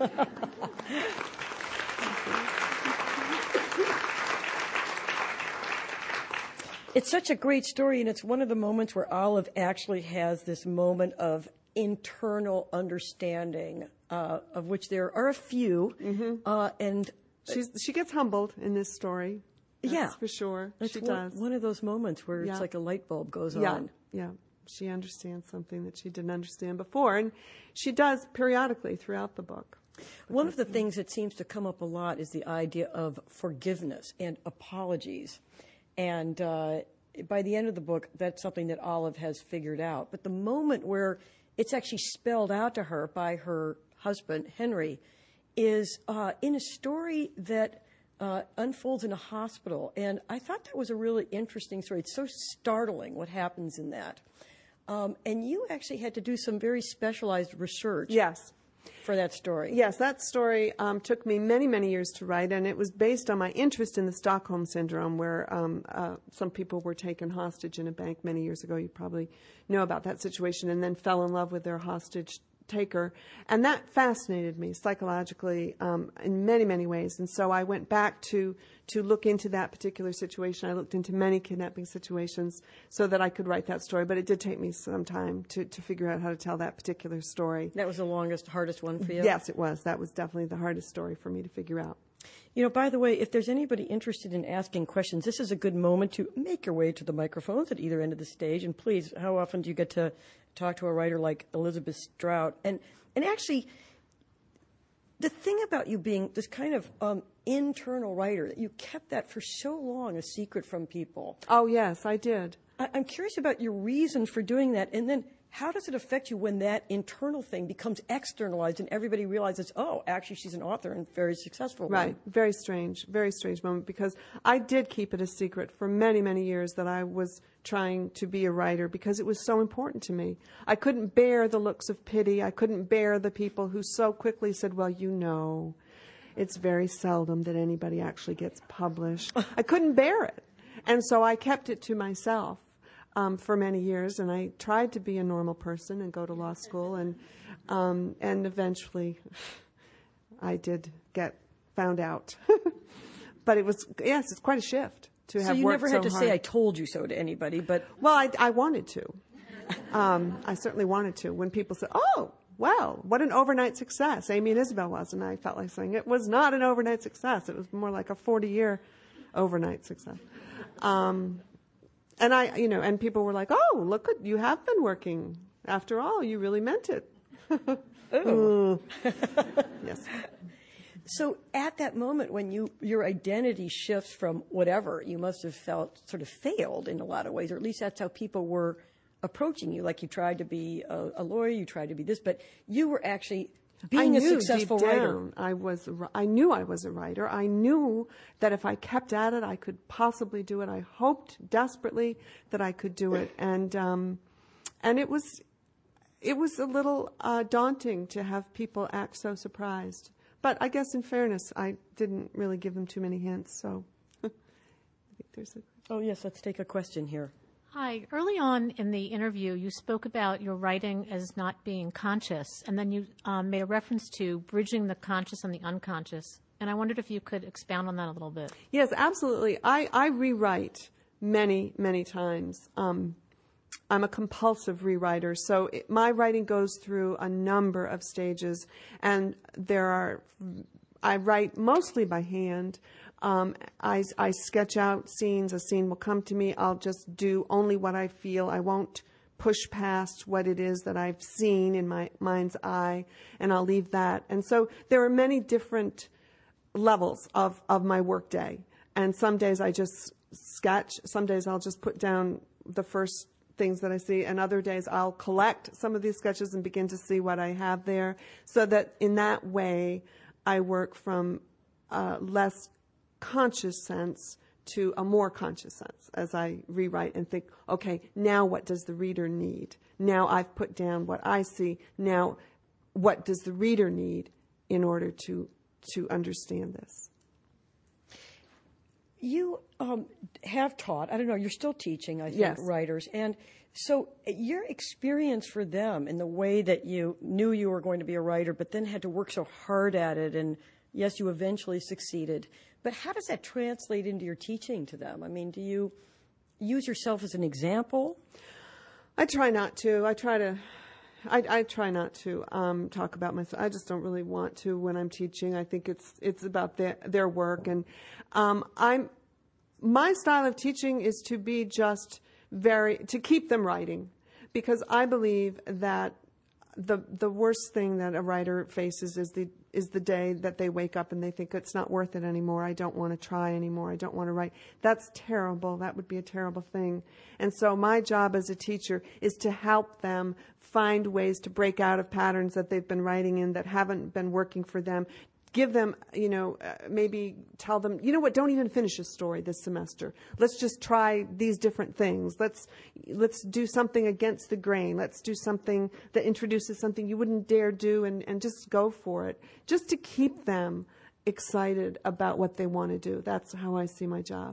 It's such a great story, and it's one of the moments where Olive actually has this moment of internal understanding, of which there are a few. And she gets humbled in this story. That's for sure. She does. One of those moments where it's like a light bulb goes on. Yeah. She understands something that she didn't understand before, and she does periodically throughout the book. One of the things that seems to come up a lot is the idea of forgiveness and apologies. And by the end of the book, that's something that Olive has figured out. But the moment where it's actually spelled out to her by her husband, Henry, is in a story that unfolds in a hospital. And I thought that was a really interesting story. It's so startling what happens in that. And you actually had to do some very specialized research. Yes. For that story. Yes, that story took me many, many years to write, and it was based on my interest in the Stockholm Syndrome, where some people were taken hostage in a bank many years ago. You probably know about that situation, and then fell in love with their hostage taker. And that fascinated me psychologically in many, many ways. And so I went back to look into that particular situation. I looked into many kidnapping situations so that I could write that story. But it did take me some time to figure out how to tell that particular story. That was the longest, hardest one for you? Yes, it was. That was definitely the hardest story for me to figure out. You know, by the way, if there's anybody interested in asking questions, this is a good moment to make your way to the microphones at either end of the stage. And please, how often do you get to talk to a writer like Elizabeth Strout? And actually, the thing about you being this kind of internal writer, that you kept that for so long a secret from people. Oh, yes, I did. I'm curious about your reason for doing that, and then how does it affect you when that internal thing becomes externalized and everybody realizes, oh, actually she's an author and very successful one? Right. Very strange moment, because I did keep it a secret for many, many years that I was trying to be a writer, because it was so important to me. I couldn't bear the looks of pity. I couldn't bear the people who so quickly said, well, you know, it's very seldom that anybody actually gets published. I couldn't bear it. And so I kept it to myself. For many years, and I tried to be a normal person and go to law school, and eventually I did get found out. But it was, yes, it's quite a shift to have worked so hard. So you never had to say, I told you so to anybody, but... Well, I wanted to. I certainly wanted to. When people said, oh, well, what an overnight success Amy and Isabel was, and I felt like saying it was not an overnight success. It was more like a 40-year overnight success. And and people were like, oh, look, you have been working. After all, you really meant it. Yes. So at that moment when your identity shifts from whatever, you must have felt sort of failed in a lot of ways, or at least that's how people were approaching you. Like you tried to be a lawyer, you tried to be this, but you were actually being a successful writer. I knew I was a writer. I knew that if I kept at it, I could possibly do it. I hoped desperately that I could do it, and it was a little daunting to have people act so surprised. But I guess, in fairness, I didn't really give them too many hints. So I think there's a. Oh yes, let's take a question here. Hi. Early on in the interview, you spoke about your writing as not being conscious, and then you made a reference to bridging the conscious and the unconscious. And I wondered if you could expound on that a little bit. Yes, absolutely. I rewrite many, many times. I'm a compulsive rewriter, so my writing goes through a number of stages, and I write mostly by hand. I sketch out scenes. A scene will come to me. I'll just do only what I feel. I won't push past what it is that I've seen in my mind's eye, and I'll leave that. And so there are many different levels of my workday. And some days I just sketch. Some days I'll just put down the first things that I see, and other days I'll collect some of these sketches and begin to see what I have there, so that in that way I work from less conscious sense to a more conscious sense as I rewrite and think, okay, now what does the reader need? Now I've put down what I see. Now what does the reader need in order to understand this? You have taught, I don't know, you're still teaching, I think, Yes. writers. And so your experience for them in the way that you knew you were going to be a writer, but then had to work so hard at it, and yes, you eventually succeeded. But how does that translate into your teaching to them? I mean, do you use yourself as an example? I try not to. I try not to talk about myself. I just don't really want to when I'm teaching. I think it's about their work, and my style of teaching is to be just to keep them writing, because I believe that the worst thing that a writer faces is the day that they wake up and they think it's not worth it anymore. I don't want to try anymore. I don't want to write. That's terrible. That would be a terrible thing. And so my job as a teacher is to help them find ways to break out of patterns that they've been writing in that haven't been working for them. Give them, maybe tell them, you know what, don't even finish a story this semester. Let's just try these different things. Let's do something against the grain. Let's do something that introduces something you wouldn't dare do, and just go for it. Just to keep them excited about what they want to do. That's how I see my job.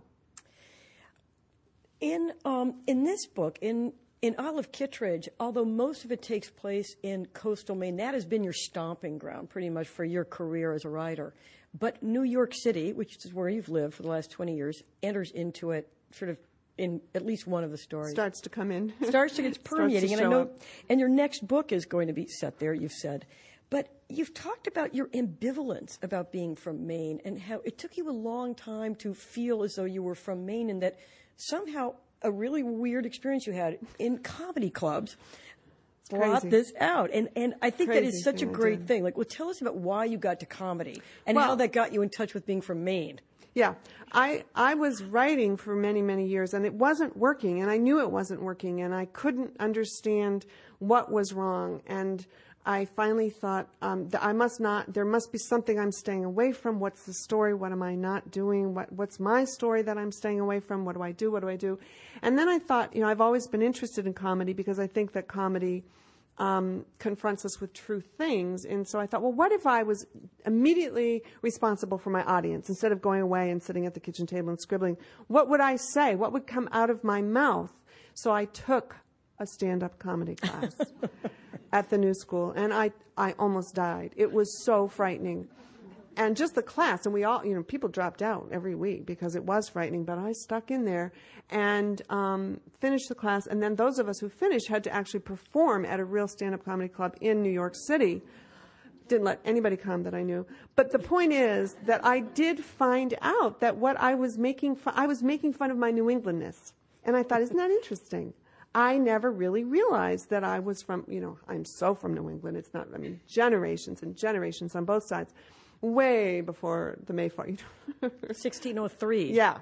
In this book, in Olive Kittredge, although most of it takes place in coastal Maine, that has been your stomping ground pretty much for your career as a writer. But New York City, which is where you've lived for the last 20 years, enters into it sort of in at least one of the stories. Starts to come in. Starts to get permeating. Starts to and I know, up. and your next book is going to be set there, you've said. But you've talked about your ambivalence about being from Maine and how it took you a long time to feel as though you were from Maine, and that somehow a really weird experience you had in comedy clubs brought crazy. this out. And I think that Crazy is such a thing I great did. thing. Like, well, tell us about why you got to comedy and Well- how that got you in touch with being from Maine. Yeah, I was writing for many, many years, and it wasn't working, and I knew it wasn't working, and I couldn't understand what was wrong. And I finally thought, there must be something I'm staying away from. What's the story? What am I not doing? What's my story that I'm staying away from? What do I do? What do I do? And then I thought, I've always been interested in comedy because I think that comedy confronts us with true things. And so I thought, well, what if I was immediately responsible for my audience instead of going away and sitting at the kitchen table and scribbling? What would I say? What would come out of my mouth? So I took a stand-up comedy class at the New School, and I almost died. It was so frightening. And just the class, and we all, people dropped out every week because it was frightening, but I stuck in there and finished the class. And then those of us who finished had to actually perform at a real stand-up comedy club in New York City. Didn't let anybody come that I knew. But the point is that I did find out that what I was making fun of my New Englandness. And I thought, isn't that interesting? I never really realized that I was from, I'm so from New England. It's not, generations and generations on both sides. Way before the Mayflower. 1603. Yeah,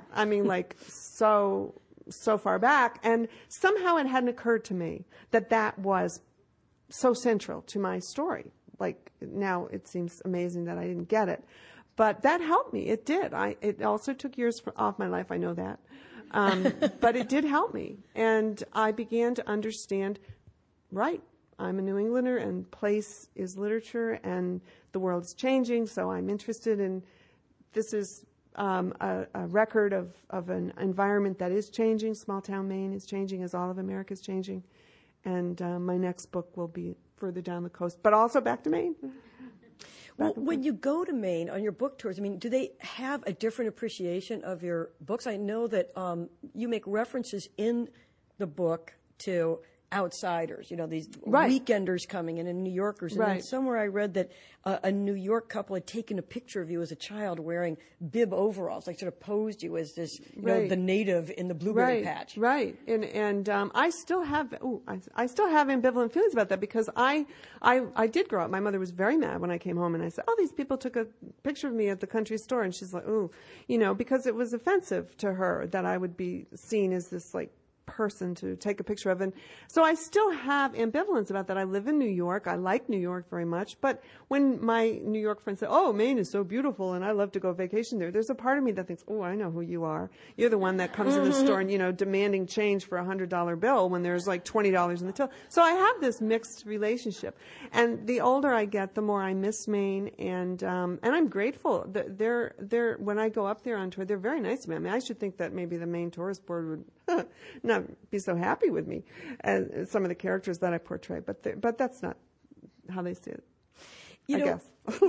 so far back. And somehow it hadn't occurred to me that was so central to my story. Like, now it seems amazing that I didn't get it. But that helped me. It did. It also took years off my life. I know that. But it did help me. And I began to understand, right, I'm a New Englander, and place is literature, and the world is changing, so I'm interested in, this is a record of an environment that is changing. Small town Maine is changing as all of America is changing. And my next book will be further down the coast, but also back to Maine. Well, when you go to Maine on your book tours, do they have a different appreciation of your books? I know that you make references in the book to outsiders, these Right. weekenders coming in and New Yorkers. And then Right. somewhere I read that a New York couple had taken a picture of you as a child wearing bib overalls, like sort of posed you as this, Right. the native in the blueberry patch. Right. And I still have ambivalent feelings about that because I did grow up. My mother was very mad when I came home and I said, these people took a picture of me at the country store, and she's like, because it was offensive to her that I would be seen as this person to take a picture of. And so I still have ambivalence about that. I live in New York. I like New York very much. But when my New York friends say, oh, Maine is so beautiful and I love to go vacation there, there's a part of me that thinks, oh, I know who you are. You're the one that comes in the store and, demanding change for $100 bill when there's like $20 in the till. So I have this mixed relationship. And the older I get, the more I miss Maine. And I'm grateful. They're when I go up there on tour, they're very nice to me. I mean, I should think that maybe the Maine Tourist Board would not be so happy with me as some of the characters that I portray, but that's not how they see it. I guess.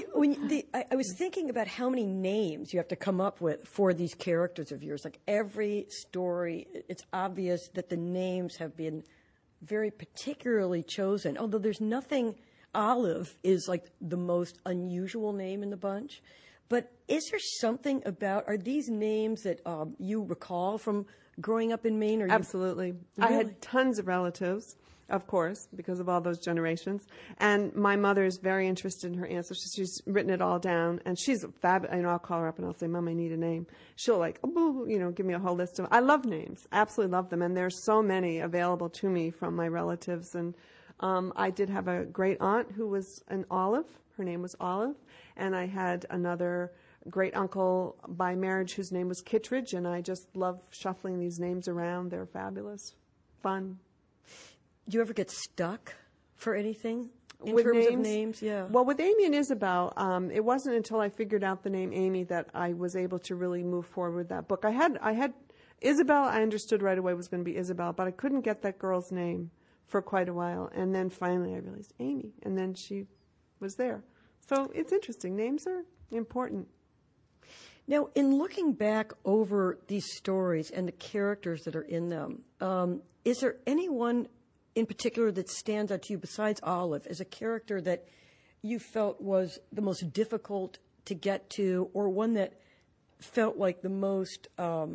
I was thinking about how many names you have to come up with for these characters of yours. Like every story, it's obvious that the names have been very particularly chosen. Although there's nothing, Olive is like the most unusual name in the bunch. But is there something about, are these names that you recall from growing up in Maine? Absolutely. Really? I had tons of relatives, of course, because of all those generations. And my mother is very interested in her ancestors. She's written it all down. And she's fabulous. I'll call her up and I'll say, Mom, I need a name. She'll give me a whole list of, I love names. Absolutely love them. And there's so many available to me from my relatives. And I did have a great aunt who was an Olive. Her name was Olive. And I had another great uncle by marriage whose name was Kittredge, and I just love shuffling these names around. They're fabulous, fun. Do you ever get stuck for anything in with terms names? Of names? Yeah. Well, with Amy and Isabel, it wasn't until I figured out the name Amy that I was able to really move forward with that book. I had Isabel. I understood right away was going to be Isabel, but I couldn't get that girl's name for quite a while, and then finally I realized Amy, and then she was there. So it's interesting. Names are important. Now, in looking back over these stories and the characters that are in them, is there anyone in particular that stands out to you besides Olive as a character that you felt was the most difficult to get to, or one that felt like the most,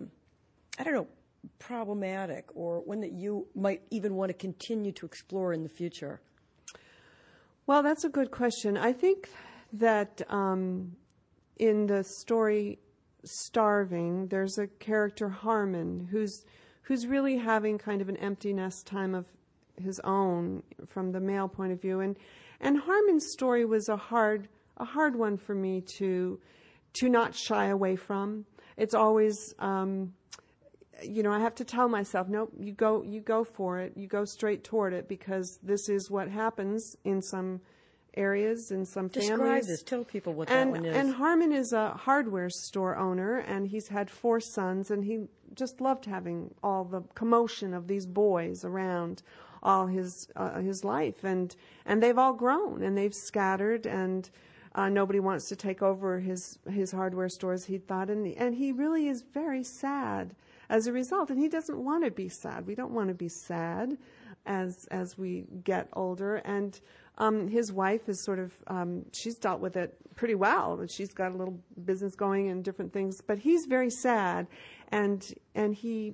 problematic, or one that you might even want to continue to explore in the future? Well, that's a good question. I think that in the story Starving, there's a character, Harmon, who's really having kind of an empty nest time of his own from the male point of view. And Harmon's story was a hard one for me to not shy away from. It's always I have to tell myself, nope, you go for it. You go straight toward it, because this is what happens in some areas, in some families. Describe this. Tell people what that one is. And Harmon is a hardware store owner, and he's had 4 sons, and he just loved having all the commotion of these boys around all his life, and they've all grown and they've scattered, and nobody wants to take over his hardware stores, he thought, and he really is very sad as a result, and he doesn't want to be sad. We don't want to be sad as we get older, and his wife is sort of she's dealt with it pretty well. She's got a little business going and different things, but he's very sad, and he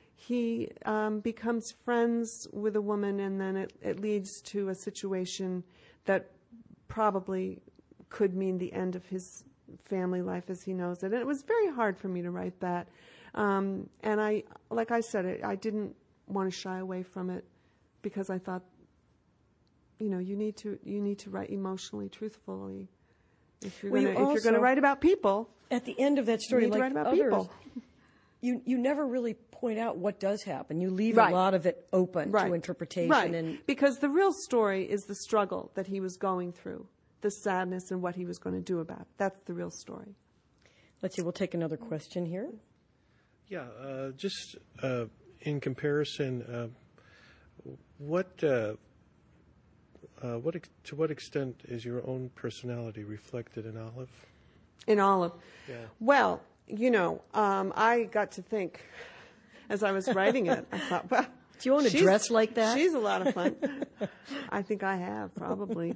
becomes friends with a woman, and then it leads to a situation that probably could mean the end of his family life as he knows it. And it was very hard for me to write that. And like I said, I didn't want to shy away from it, because I thought, you need to write emotionally, truthfully. If you're going to write about people, at the end of that story, you need to write about people. You never really point out what does happen. You leave a lot of it open to interpretation. Right. Because the real story is the struggle that he was going through, the sadness, and what he was going to do about it. That's the real story. Let's see. We'll take another question here. Yeah. Just in comparison, to what extent is your own personality reflected in Olive? In Olive? Yeah. Well, I got to think as I was writing it. I thought, well, do you want to dress like that? She's a lot of fun. I think I have, probably.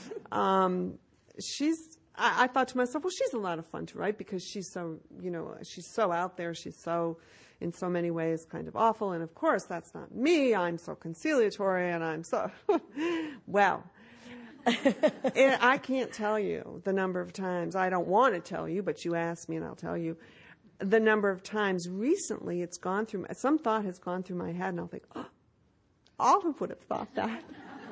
I thought to myself, well, she's a lot of fun to write, because she's so, she's so out there. She's so, in so many ways, kind of awful. And of course, that's not me. I'm so conciliatory, and I'm so, well, I can't tell you the number of times, I don't want to tell you, but you ask me and I'll tell you, the number of times recently it's gone through, some thought has gone through my head, and I'll think, oh, Olive would have thought that.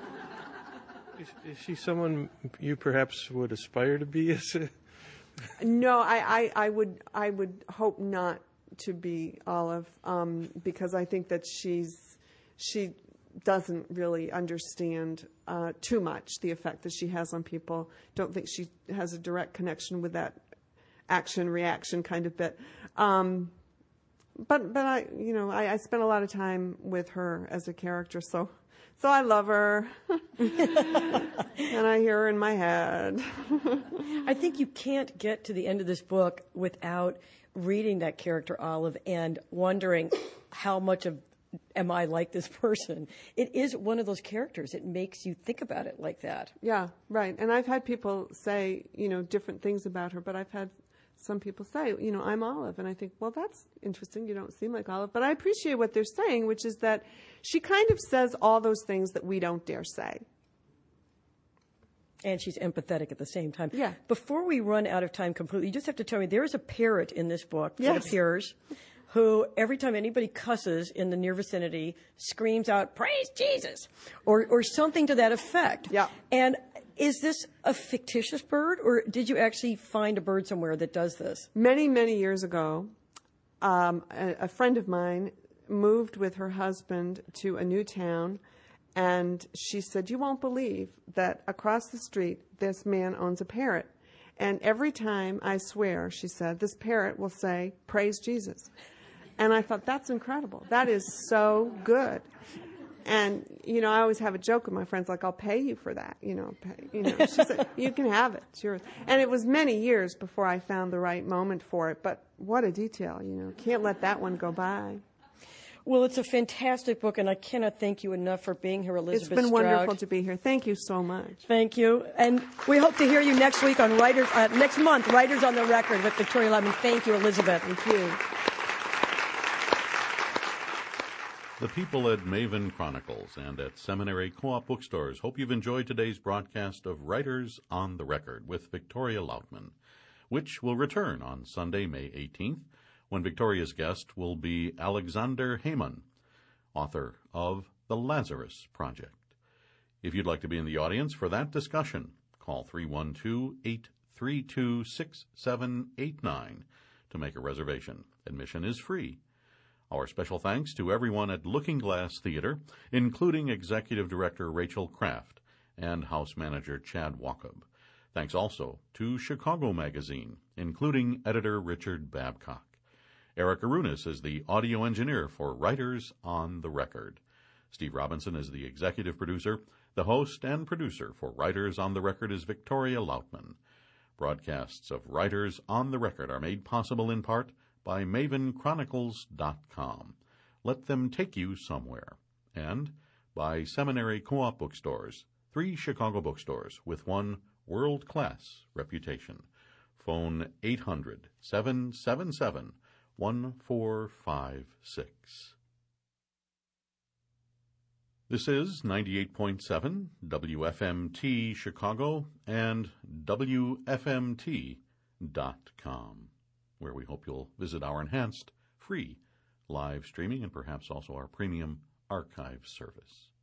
Is she someone you perhaps would aspire to be as a... No, I would hope not to be Olive, because I think that she doesn't really understand too much the effect that she has on people. Don't think she has a direct connection with that action-reaction kind of bit. But I spent a lot of time with her as a character, so I love her, and I hear her in my head. I think you can't get to the end of this book without reading that character, Olive, and wondering how much of am I like this person. It is one of those characters. It makes you think about it like that. Yeah, right. And I've had people say, different things about her, but I've had some people say, I'm Olive. And I think, well, that's interesting. You don't seem like Olive. But I appreciate what they're saying, which is that she kind of says all those things that we don't dare say. And she's empathetic at the same time. Yeah. Before we run out of time completely, you just have to tell me, there is a parrot in this book that Yes. appears who, every time anybody cusses in the near vicinity, screams out, "Praise Jesus," or something to that effect. Yeah. And is this a fictitious bird, or did you actually find a bird somewhere that does this? Many, many years ago, a friend of mine moved with her husband to a new town, and she said, "You won't believe that across the street, this man owns a parrot. And every time, I swear," she said, "this parrot will say, 'Praise Jesus.'" And I thought, that's incredible. That is so good. And, I always have a joke with my friends, like, "I'll pay you for that." She said, "You can have it. It's yours." And it was many years before I found the right moment for it. But what a detail, Can't let that one go by. Well, it's a fantastic book, and I cannot thank you enough for being here, Elizabeth It's been Strout. wonderful to be here. Thank you so much. Thank you. And we hope to hear you next week on next month, Writers on the Record with Victoria Loudman. Thank you, Elizabeth. Thank you. The people at Maven Chronicles and at Seminary Co-op Bookstores hope you've enjoyed today's broadcast of Writers on the Record with Victoria Loudman, which will return on Sunday, May 18th, when Victoria's guest will be Alexander Heyman, author of The Lazarus Project. If you'd like to be in the audience for that discussion, call 312-832-6789 to make a reservation. Admission is free. Our special thanks to everyone at Looking Glass Theater, including Executive Director Rachel Kraft and House Manager Chad Wacob. Thanks also to Chicago Magazine, including editor Richard Babcock. Eric Arunas is the audio engineer for Writers on the Record. Steve Robinson is the executive producer. The host and producer for Writers on the Record is Victoria Loudman. Broadcasts of Writers on the Record are made possible in part by MavenChronicles.com. Let them take you somewhere. And by Seminary Co-op Bookstores, 3 Chicago bookstores with one world-class reputation. Phone 800-777-1456. This is 98.7 WFMT Chicago and WFMT.com, where we hope you'll visit our enhanced, free live streaming and perhaps also our premium archive service.